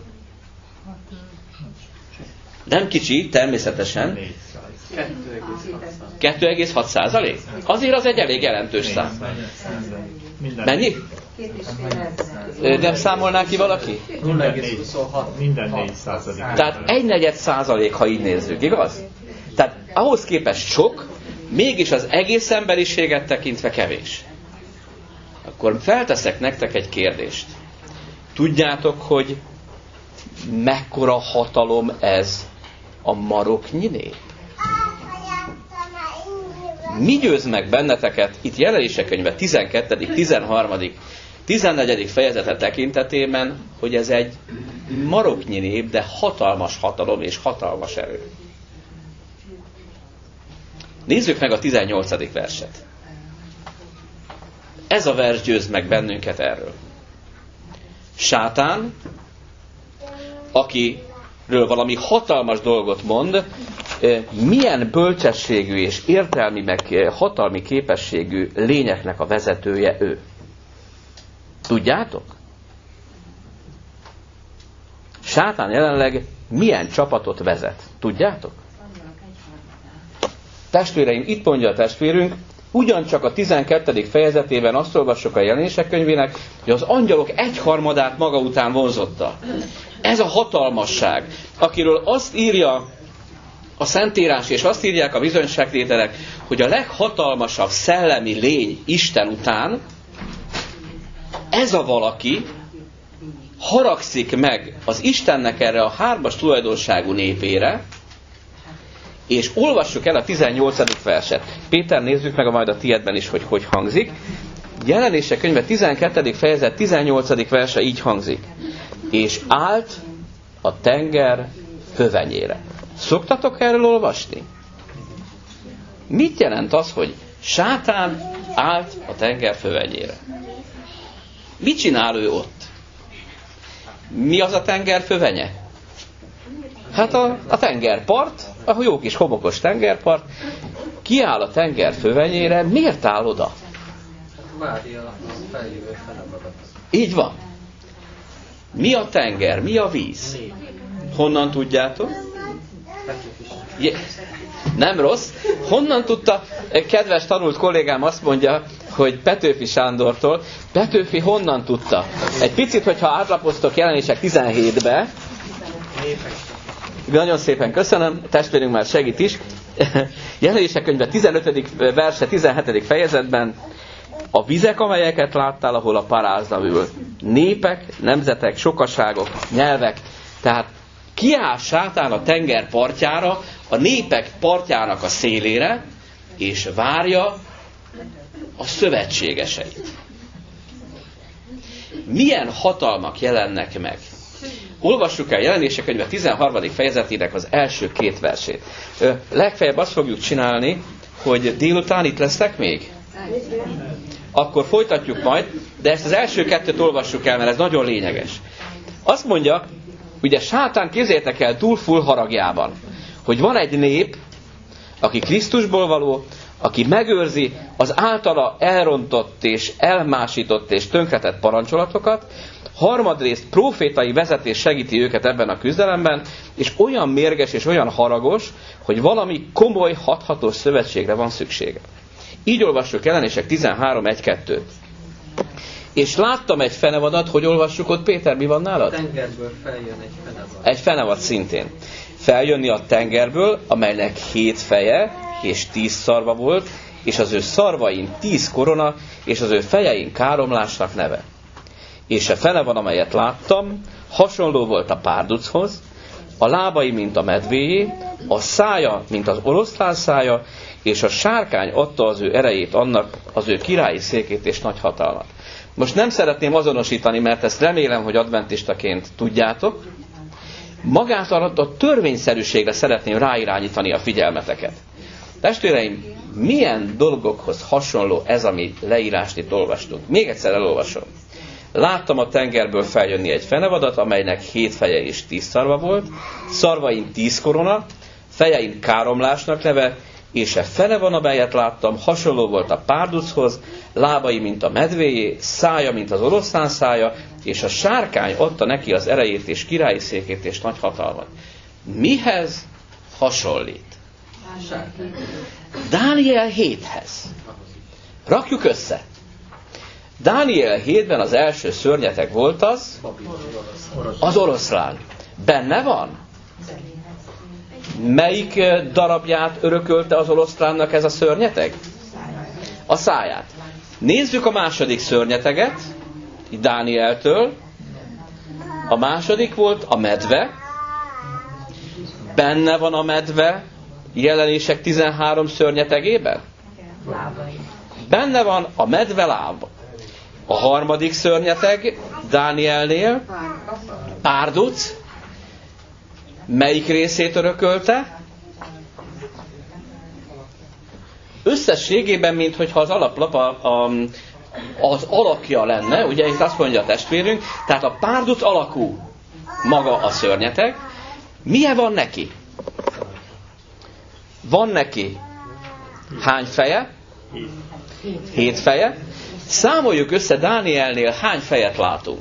Speaker 1: Nem kicsi, természetesen. kettő egész hat százalék? Azért az egy elég jelentős szám. Mennyi? Nem számolná ki valaki?
Speaker 3: Minden négy százalék.
Speaker 1: Tehát egy negyed százalék, ha így nézzük, igaz? Tehát ahhoz képest sok, mégis az egész emberiséget tekintve kevés. Akkor felteszek nektek egy kérdést. Tudjátok, hogy mekkora hatalom ez a maroknyi nép? Mi győz meg benneteket itt Jelenések könyve tizenkettedik, tizenharmadik, tizennegyedik fejezete tekintetében, hogy ez egy maroknyi nép, de hatalmas hatalom és hatalmas erő. Nézzük meg a tizennyolcadik verset. Ez a vers győz meg bennünket erről. Sátán, akiről valami hatalmas dolgot mond, milyen bölcsességű és értelmi meg hatalmi képességű lényeknek a vezetője ő. Tudjátok? Sátán jelenleg milyen csapatot vezet? Tudjátok? Testvéreim, itt mondja a testvérünk, ugyancsak a tizenkettedik fejezetében azt olvassuk a Jelenések könyvének, hogy az angyalok egyharmadát maga után vonzotta. Ez a hatalmasság, akiről azt írja a Szentírás, és azt írják a bizonyságtételek, hogy a leghatalmasabb szellemi lény Isten után, ez a valaki haragszik meg az Istennek erre a hármas tulajdonságú népére, és olvassuk el a tizennyolcadik verset. Péter, nézzük meg a majd a tiédben is, hogy hogy hangzik. Jelenések könyve tizenkettedik fejezet tizennyolcadik verse így hangzik. És állt a tenger hövenyére. Szoktatok erről olvasni? Mit jelent az, hogy sátán állt a tenger hövenyére? Mit csinál ő ott? Mi az a tenger fövenye? Hát a, a tengerpart, a jó kis homokos tengerpart, kiáll a tenger fövenyére, miért áll oda?
Speaker 4: Várja a feljövő fenevadat.
Speaker 1: Így van. Mi a tenger? Mi a víz? Honnan tudjátok? Je, nem rossz. Honnan tudta? Kedves tanult kollégám azt mondja, hogy Petőfi Sándortól. Petőfi honnan tudta? Egy picit, hogyha átlapoztok Jelenések tizenhétbe, nagyon szépen köszönöm, testvérünk már segít is. Jelenések könyve tizenötödik verse, tizenhetedik fejezetben a vizek, amelyeket láttál, ahol a parázna ül. Népek, nemzetek, sokaságok, nyelvek. Tehát kiáll sátán a tenger partjára, a népek partjának a szélére, és várja a szövetségeseit. Milyen hatalmak jelennek meg? Olvassuk el Jelenések könyve tizenharmadik fejezetének az első két versét. Ö, legfeljebb azt fogjuk csinálni, hogy délután itt lesznek még? Akkor folytatjuk majd, de ezt az első kettőt olvassuk el, mert ez nagyon lényeges. Azt mondja, ugye sátán, képzeljétek el, túl full haragjában, hogy van egy nép, aki Krisztusból való, aki megőrzi az általa elrontott és elmásított és tönkretett parancsolatokat, harmadrészt profétai vezetés segíti őket ebben a küzdelemben, és olyan mérges és olyan haragos, hogy valami komoly, hathatós szövetségre van szüksége. Így olvassuk Jelenések tizenhárom egy kettőt. És láttam egy fenevadat, hogy olvassuk ott, Péter, mi van nálad?
Speaker 4: Tengerből feljön egy fenevad.
Speaker 1: Egy fenevad szintén. Feljönni a tengerből, amelynek hét feje és tíz szarva volt, és az ő szarvain tíz korona, és az ő fejein káromlásnak neve. És a fenevad, amelyet láttam, hasonló volt a párduchoz, a lábai, mint a medvéjé, a szája, mint az oroszlán szája, és a sárkány adta az ő erejét annak, az ő királyi székét és nagy hatalmat. Most nem szeretném azonosítani, mert ezt remélem, hogy adventistaként tudjátok. Magát alatt a törvényszerűségre szeretném ráirányítani a figyelmeteket. Testvéreim, milyen dolgokhoz hasonló ez, ami leírást itt olvastunk? Még egyszer elolvasom. Láttam a tengerből feljönni egy fenevadat, amelynek hét feje és tíz szarva volt, szarvain tíz korona, fejein káromlásnak neve, és a fenevad, amelyet láttam, hasonló volt a párduchoz, lábai, mint a medvéjé, szája, mint az oroszlán szája, és a sárkány adta neki az erejét és királyi székét és nagy hatalmat. Mihez hasonlít? Dániel héthez. Rakjuk össze. Dániel hétben az első szörnyeteg volt az, az oroszlán. Benne van? Melyik darabját örökölte az oroszlánnak ez a szörnyeteg? A száját. Nézzük a második szörnyeteget, Dánieltől. A második volt a medve. Benne van a medve Jelenések tizenhárom szörnyetegében? Benne van a medve lába. A harmadik szörnyeteg Dánielnél, párduc, melyik részét örökölte? Összességében, minthogyha az alaplap a, a, az alakja lenne, ugye itt azt mondja a testvérünk, tehát a párduc alakú maga a szörnyeteg. Milyen van neki? Van neki hány feje? Hét feje. Számoljuk össze, Dánielnél hány fejet látunk.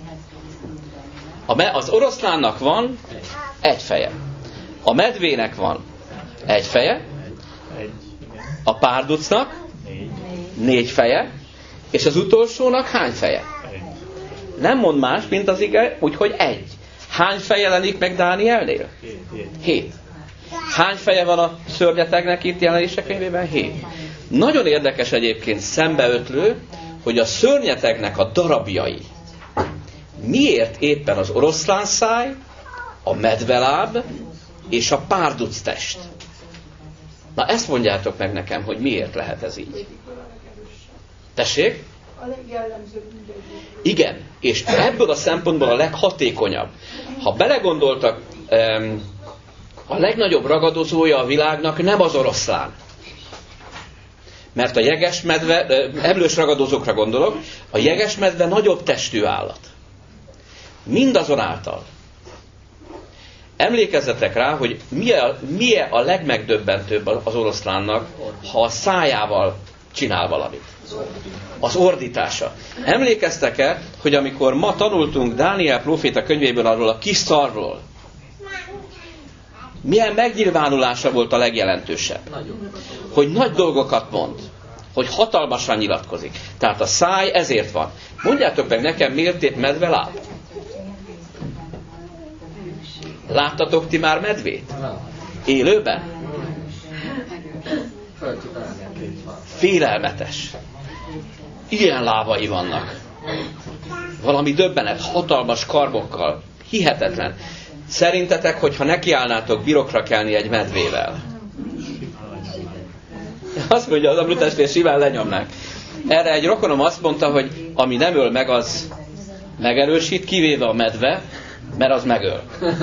Speaker 1: Az oroszlánnak van egy feje. A medvének van egy feje. A párducnak négy feje. És az utolsónak hány feje? Nem mond más, mint az ige, úgyhogy egy. Hány feje jelenik meg Dánielnél? Hét. Hány feje van a szörnyetegnek itt Jelenések könyvében? Hét. Nagyon érdekes egyébként, szembeötlő, hogy a szörnyetegnek a darabjai miért éppen az oroszlánszáj, a medveláb és a párduc test. Na ezt mondjátok meg nekem, hogy miért lehet ez így. Tessék? Igen, és ebből a szempontból a leghatékonyabb. Ha belegondoltak, a legnagyobb ragadozója a világnak nem az oroszlán. Mert a jegesmedve, emlős ragadozókra gondolok, a jegesmedve nagyobb testű állat. Mindazonáltal. Emlékezzetek rá, hogy milyen, milyen a legmegdöbbentőbb az oroszlánnak, ha a szájával csinál valamit. Az ordítása. Emlékeztek-e, hogy amikor ma tanultunk Dániel próféta könyvéből arról a kis szarról, milyen megnyilvánulása volt a legjelentősebb? Hogy nagy dolgokat mond. Hogy hatalmasan nyilatkozik. Tehát a száj ezért van. Mondjátok meg nekem, miért épp medve láb? Láttatok ti már medvét? Élőben? Félelmetes. Ilyen lábai vannak. Valami döbbenet, hatalmas karbokkal. Hihetetlen. Szerintetek, hogyha nekiállnátok birokra kelni egy medvével? Azt mondja, az amrutestvér simán lenyomnák. Erre egy rokonom azt mondta, hogy ami nem öl meg, az megerősít, kivéve a medve, mert az megöl.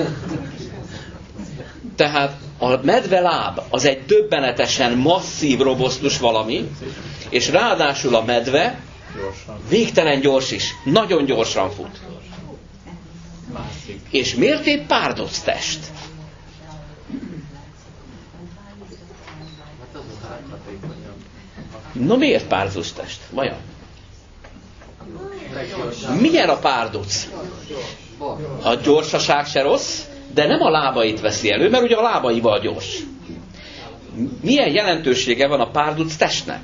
Speaker 1: Tehát a medveláb az egy döbbenetesen masszív, robosztus valami, és ráadásul a medve végtelen gyors is. Nagyon gyorsan fut. És miért épp párduc test? No miért párduc test? Vajon? Milyen a párduc? A gyorsaság se rossz, de nem a lábait veszi elő, mert ugye a lábaival gyors. Milyen jelentősége van a párduc testnek?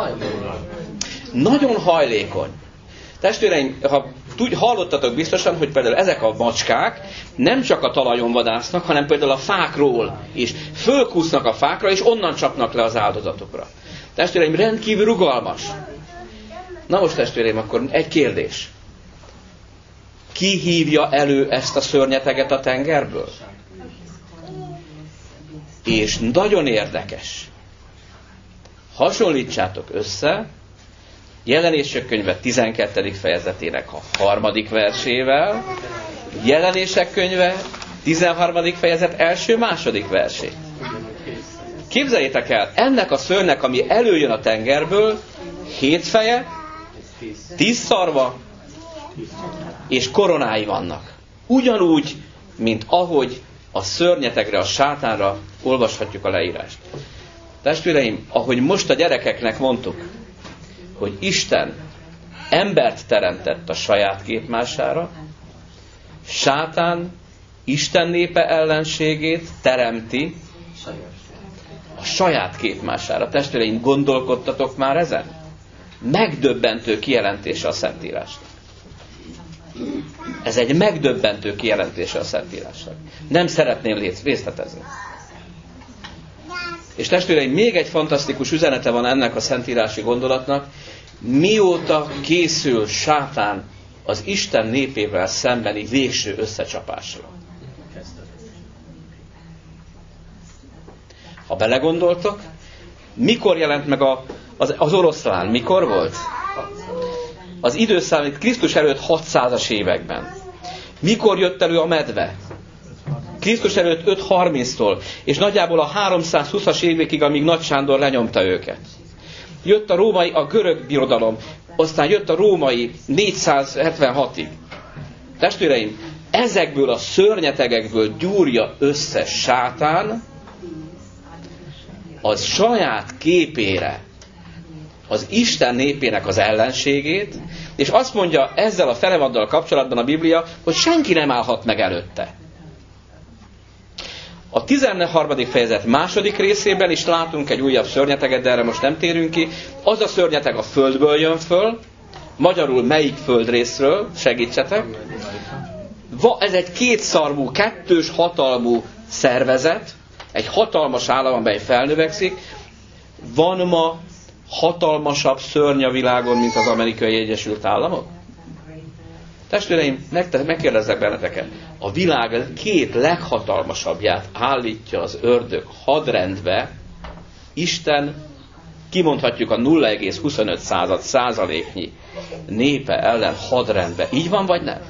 Speaker 1: Nagyon hajlékony. Testvéreim, ha hallottatok biztosan, hogy például ezek a macskák nem csak a talajon vadásznak, hanem például a fákról is. Fölkúsznak a fákra, és onnan csapnak le az áldozatokra. Testvéreim, rendkívül rugalmas. Na most testvéreim, akkor egy kérdés. Ki hívja elő ezt a szörnyeteget a tengerből? És nagyon érdekes. Hasonlítsátok össze Jelenések könyve tizenkettedik fejezetének a harmadik versével, Jelenések könyve tizenharmadik fejezet első-második versét. Képzeljétek el, ennek a szörnynek, ami előjön a tengerből, hét feje, tíz szarva, és koronái vannak. Ugyanúgy, mint ahogy a szörnyetegre, a sátánra olvashatjuk a leírást. Testvéreim, ahogy most a gyerekeknek mondtuk, hogy Isten embert teremtett a saját képmására, sátán Isten népe ellenségét teremti a saját képmására. Testvéreim, gondolkodtatok már ezen? Megdöbbentő kijelentése a Szentírásnak. Ez egy megdöbbentő kijelentése a Szentírásnak. Nem szeretném részletezni. És testvéreim, még egy fantasztikus üzenete van ennek a szentírási gondolatnak. Mióta készül sátán az Isten népével szembeni végső összecsapásra? Ha belegondoltok, mikor jelent meg a, az, az oroszlán? Mikor volt? Az időszámít Krisztus előtt hatszázas években. Mikor jött elő a medve? Krisztus előtt öt harminctól, és nagyjából a háromszázhúszas évekig, amíg Nagy Sándor lenyomta őket. Jött a római, a görög birodalom, aztán jött a római négyszázhetvenhatig. Testvéreim, ezekből a szörnyetegekből gyúrja össze sátán az saját képére az Isten népének az ellenségét, és azt mondja ezzel a felevaddal kapcsolatban a Biblia, hogy senki nem állhat meg előtte. A tizenharmadik fejezet második részében is látunk egy újabb szörnyeteget, de erre most nem térünk ki. Az a szörnyeteg a földből jön föl, magyarul melyik földrészről, segítsetek. Ez egy kétszarvú, kettős hatalmú szervezet, egy hatalmas állam, amely felnövekszik. Van ma hatalmasabb szörny a világon, mint az Amerikai Egyesült Államok? Testvéreim, megkérdezzek benneteket. A világ két leghatalmasabbját állítja az ördög hadrendbe, Isten, kimondhatjuk a nulla egész huszonöt század százaléknyi népe ellen hadrendbe. Így van, vagy nem?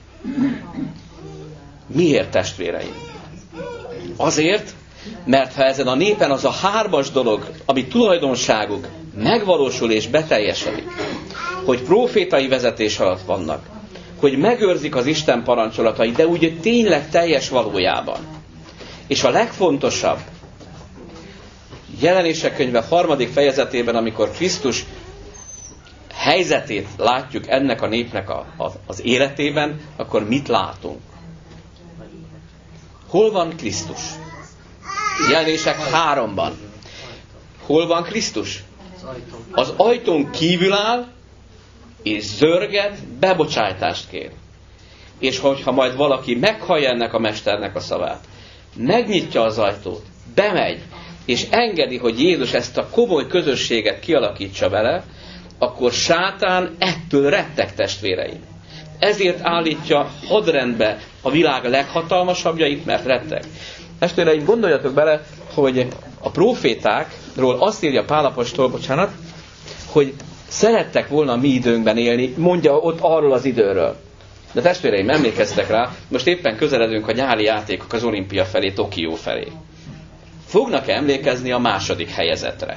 Speaker 1: Miért, testvéreim? Azért, mert ha ezen a népen az a hármas dolog, ami tulajdonságuk megvalósul és beteljesedik, hogy profétai vezetés alatt vannak, hogy megőrzik az Isten parancsolatai, de úgy tényleg teljes valójában. És a legfontosabb, Jelenések könyve harmadik fejezetében, amikor Krisztus helyzetét látjuk ennek a népnek a, a, az életében, akkor mit látunk? Hol van Krisztus? Jelenések háromban. Hol van Krisztus? Az ajtón kívül áll, és zörget, bebocsájtást kér. És hogyha majd valaki meghallja ennek a mesternek a szavát, megnyitja az ajtót, bemegy, és engedi, hogy Jézus ezt a komoly közösséget kialakítsa vele, akkor sátán ettől retteg, testvéreim. Ezért állítja hadrendbe a világ leghatalmasabbjait, mert retteg. Testvéreim, gondoljatok bele, hogy a profétákról azt írja Pál apostol, bocsánat, hogy szerettek volna a mi időnkben élni, mondja ott arról az időről. De testvéreim, emlékeztek rá, most éppen közeledünk a nyári játékok az olimpia felé, Tokió felé. Fognak-e emlékezni a második helyezetre?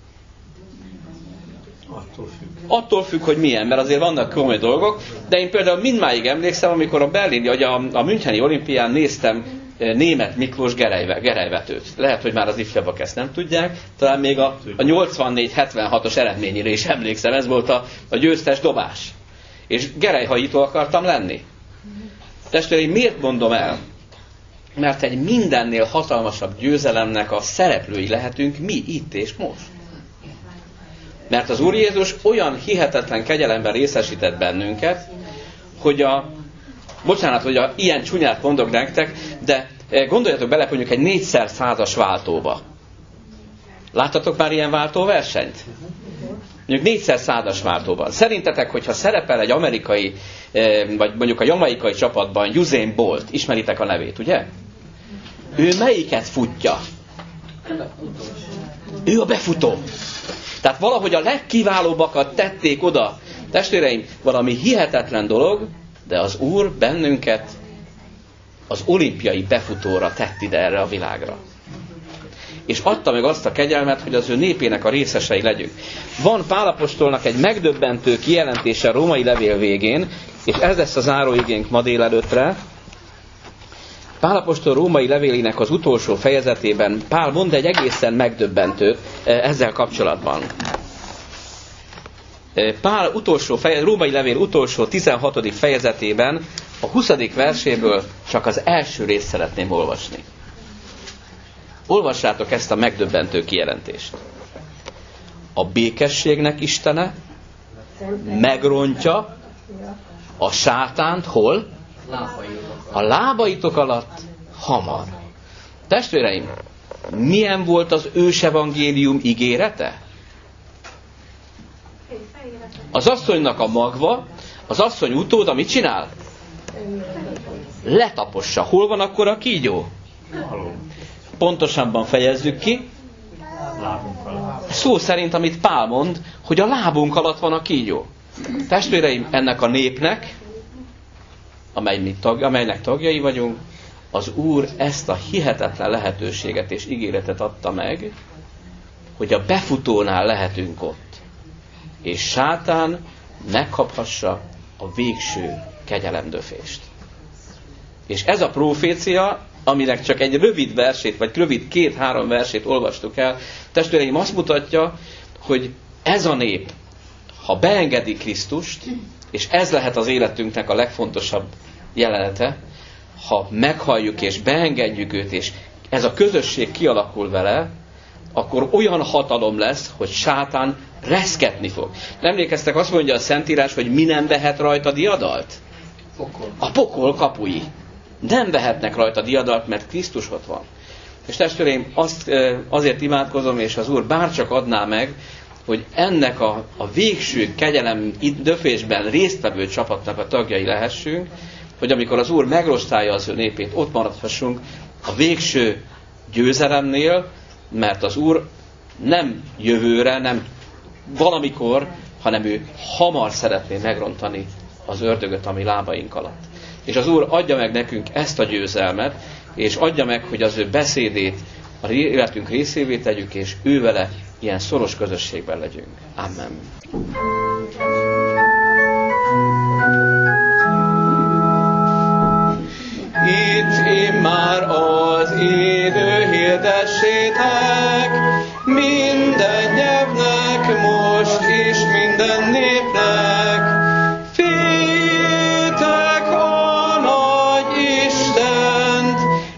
Speaker 3: Attól függ.
Speaker 1: Attól függ, hogy milyen, mert azért vannak komoly dolgok, de én például mindmáig emlékszem, amikor a berlini, vagy a, a müncheni olimpián néztem Németh Miklós gerelyve, gerelyvetőt. Lehet, hogy már az ifjabbak ezt nem tudják, talán még a, a nyolcvannégy hetvenhatos eredményére is emlékszem, ez volt a, a győztes dobás. És gerelyhajító akartam lenni. Testvéreim, miért mondom el? Mert egy mindennél hatalmasabb győzelemnek a szereplői lehetünk mi itt és most. Mert az Úr Jézus olyan hihetetlen kegyelemben részesített bennünket, hogy a, bocsánat, hogy a, ilyen csúnyát mondok nektek, de gondoljatok bele mondjuk egy négyszer százas váltóba. Láttatok már ilyen váltóversenyt? Mondjuk négyszer százas váltóban. Szerintetek, hogyha szerepel egy amerikai, vagy mondjuk a jamaikai csapatban Usain Bolt, ismeritek a nevét, ugye? Ő melyiket futja? Ő a befutó. Tehát valahogy a legkiválóbbakat tették oda. Testvéreim, valami hihetetlen dolog, de az Úr bennünket az olimpiai befutóra tett ide erre a világra. És adta meg azt a kegyelmet, hogy az ő népének a részesei legyünk. Van Pál apostolnak egy megdöbbentő kijelentése a római levél végén, és ez lesz a záróigénk ma délelőttre. Pál apostol római levélének az utolsó fejezetében Pál mond egy egészen megdöbbentőt ezzel kapcsolatban. Pál utolsó fejez, római levél utolsó tizenhatodik fejezetében a huszadik verséből csak az első részt szeretném olvasni. Olvassátok ezt a megdöbbentő kijelentést. A békességnek Istene megrontja a sátánt hol? A lábaitok alatt hamar. Testvéreim, milyen volt az ősevangélium ígérete? Az asszonynak a magva, az asszony utóda mit csinál? Letapossa. Hol van akkor a kígyó? Pontosabban fejezzük ki. Szó szerint, amit Pál mond, hogy a lábunk alatt van a kígyó. Testvéreim, ennek a népnek, amely mi tag, amelynek tagjai vagyunk, az Úr ezt a hihetetlen lehetőséget és ígéretet adta meg, hogy a befutónál lehetünk ott. És sátán megkaphassa a végső kegyelemdöfést. És ez a profécia, aminek csak egy rövid versét, vagy rövid két-három versét olvastuk el, testvéreim, azt mutatja, hogy ez a nép, ha beengedi Krisztust, és ez lehet az életünknek a legfontosabb jelenete, ha meghalljuk és beengedjük őt, és ez a közösség kialakul vele, akkor olyan hatalom lesz, hogy sátán reszketni fog. Emlékeztek, azt mondja a Szentírás, hogy mi nem vehet rajta diadalt?
Speaker 4: Pokol.
Speaker 1: A pokol kapui. Nem vehetnek rajta diadalt, mert Krisztus ott van. És testvéreim, azt, azért imádkozom, és az Úr bárcsak adná meg, hogy ennek a, a végső kegyelem döfésben résztvevő csapatnak a tagjai lehessünk, hogy amikor az Úr megrostálja az ő népét, ott maradhassunk a végső győzelemnél, mert az Úr nem jövőre, nem valamikor, hanem ő hamar szeretné megrontani az ördögöt a mi lábaink alatt. És az Úr adja meg nekünk ezt a győzelmet, és adja meg, hogy az ő beszédét a életünk részévé tegyük, és ő vele ilyen szoros közösségben legyünk. Amen. Itt immár az idő, hirdessétek minden nyelvnek, most is minden népnek. Féltek a nagy Istent,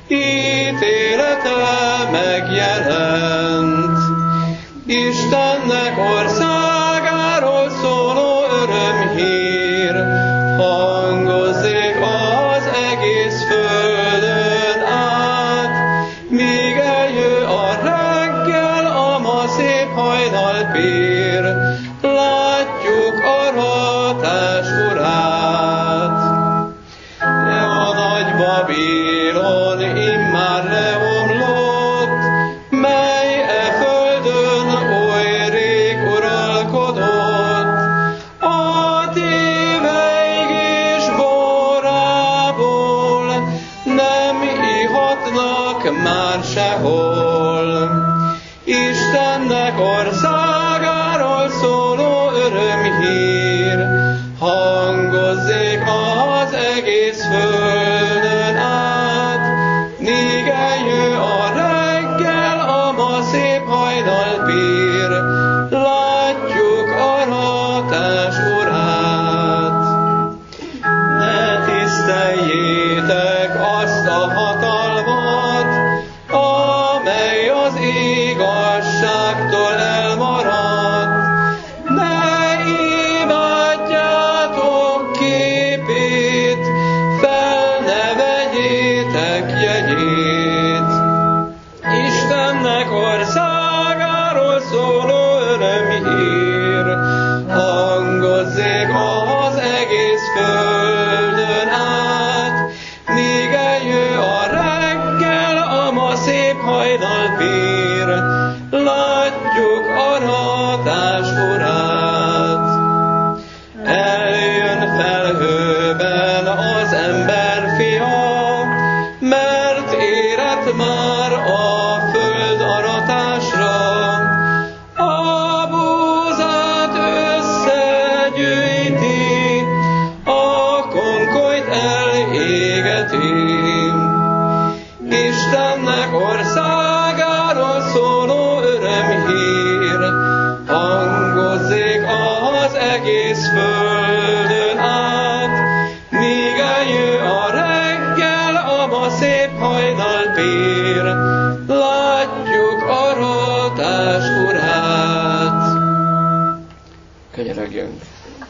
Speaker 1: ítélete megjelent. Istennek országáról szóló örömhír, hangozzék az egész földön át, míg eljö a reggel, a ma szép hajnalpér, látjuk a ratás urát. De a nagy Babilon immár leomlott, mely e földön oly rég uralkodott, a téveig és borából nem ihatnak már sehol. Istennek országáról szóló örömhír, hangozzék az egész földön át, míg eljö a reggel, a ma szép hajnalpér, látjuk a ratás urát. Ne tiszteljétek azt a hatalmat, amely az igazságtól elmaradt. Ne imádjátok képét, fel ne vegyétek jegyét. Istennek országáról szóló örömhír, hangozzék az egész földön át, míg eljö a reggel, a ma szép hajnalpér, látjuk a ratás urát. Eljön felhőben az emberfia, mert érett már a föld aratásra. A búzát összegyűjti, a konkolyt elégeti. Istennek országáról szóló örömhír, hangozzék az egész földön át, míg eljö a reggel, a ma szép hajnalpér, látjuk a ratás urát. Könyörögjünk!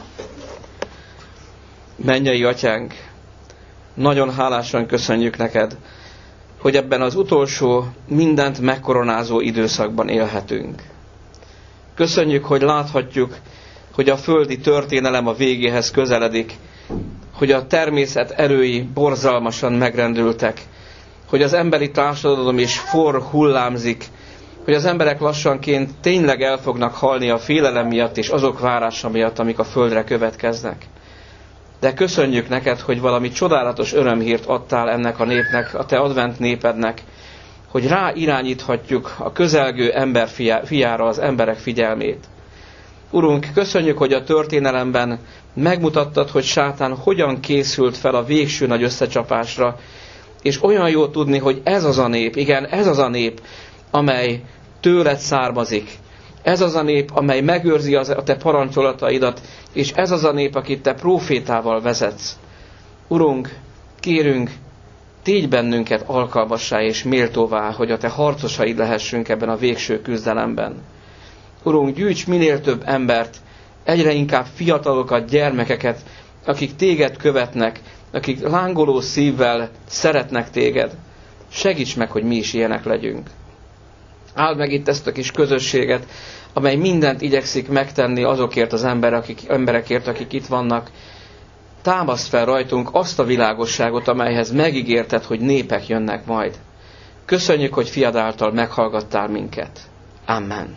Speaker 1: Mennyei Atyánk, nagyon hálásan köszönjük neked, hogy ebben az utolsó, mindent megkoronázó időszakban élhetünk. Köszönjük, hogy láthatjuk, hogy a földi történelem a végéhez közeledik, hogy a természet erői borzalmasan megrendültek, hogy az emberi társadalom is forr hullámzik, hogy az emberek lassanként tényleg el fognak halni a félelem miatt és azok várása miatt, amik a földre következnek. De köszönjük neked, hogy valami csodálatos örömhírt adtál ennek a népnek, a te advent népednek, hogy rá irányíthatjuk a közelgő ember fiára az emberek figyelmét. Urunk, köszönjük, hogy a történelemben megmutattad, hogy sátán hogyan készült fel a végső nagy összecsapásra, és olyan jó tudni, hogy ez az a nép, igen, ez az a nép, amely tőled származik. Ez az a nép, amely megőrzi az, a te parancsolataidat, és ez az a nép, akit te prófétával vezetsz. Urunk, kérünk, tégy bennünket alkalmassá és méltóvá, hogy a te harcosaid lehessünk ebben a végső küzdelemben. Urunk, gyűjts minél több embert, egyre inkább fiatalokat, gyermekeket, akik téged követnek, akik lángoló szívvel szeretnek téged. Segíts meg, hogy mi is ilyenek legyünk. Áld meg itt ezt a kis közösséget, amely mindent igyekszik megtenni azokért az ember, akik, emberekért, akik itt vannak. Támaszd fel rajtunk azt a világosságot, amelyhez megígérted, hogy népek jönnek majd. Köszönjük, hogy fiad által meghallgattál minket. Amen.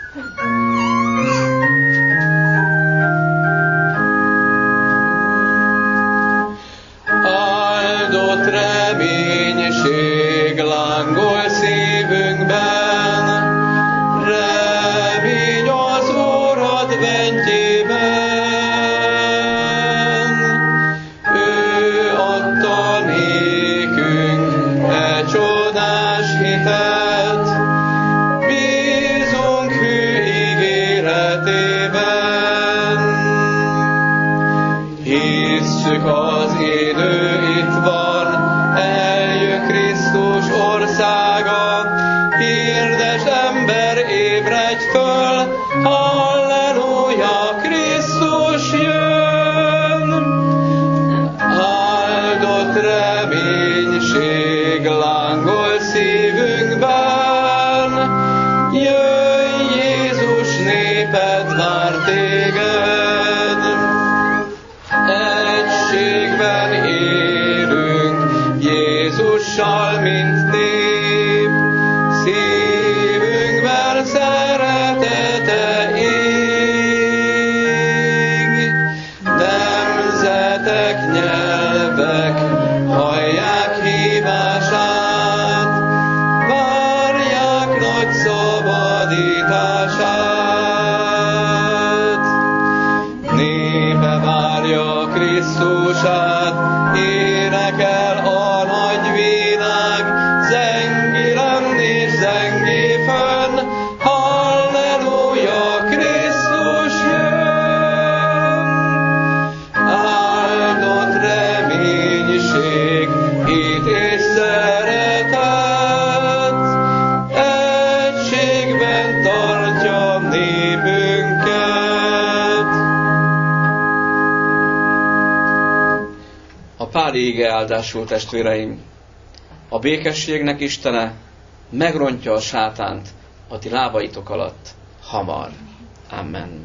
Speaker 1: Áldott reménység lángol szívünkben, remény az Urad bentjében. Ő adta nékünk e csodás hitet, bízunk hű ígéretében. Hisszük, az idő itt van, eljön Krisztus országa, hirdes ember, ébredj föl, halleluja, Krisztus jön! Áldott reménység lángol szívünkben, jöjj, Jézus, néped vár téged. Egységben élünk Jézussal, mint nép, szívünkben szeretete ég. Nemzetek, nyelvek hallják hívását, várják nagy szabadítását. Népe várja Krisztusát, énekel a nagy világ, zengilem és zengé fönn, halleluja, Krisztus jön! Áldott reménység, hit és szeretet, egységben tartja népünket. A páli íge áldásul, testvéreim! A békességnek Istene megrontja a sátánt a ti lábaitok alatt hamar. Amen.